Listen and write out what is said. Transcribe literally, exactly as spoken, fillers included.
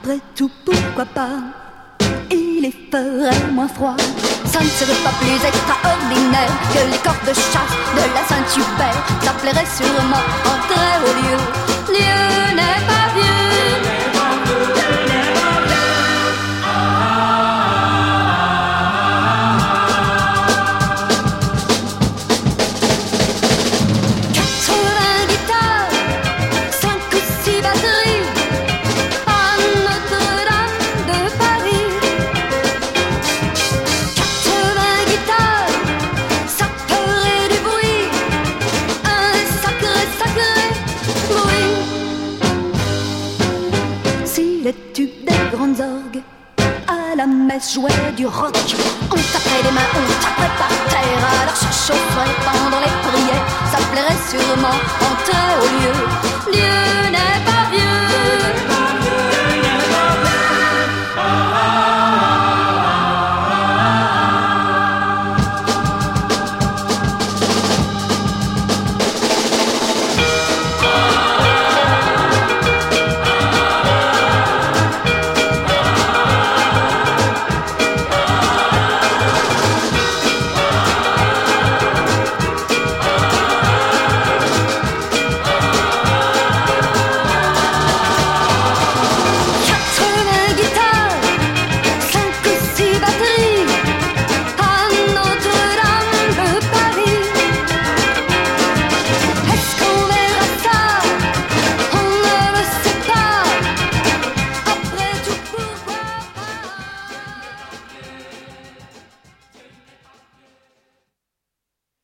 Après tout, pourquoi pas? Il y ferait moins froid. Ça ne serait pas plus extraordinaire que les corps de chasse de la Saint-Hubert. Ça plairait sûrement en très haut lieu. Lieu n'est pas vieux. quatre-vingts guitares, cinq ou six batteries à Notre-Dame de Paris. quatre-vingts guitares, ça ferait du bruit, un sacré, sacré bruit. Si les tubes des grandes orgues à la messe jouaient du rock, on taperait des mains, on taperait par terre, alors se chaufferait pendant les prières. Ça plairait sûrement en très haut lieu. Lieu n'est pas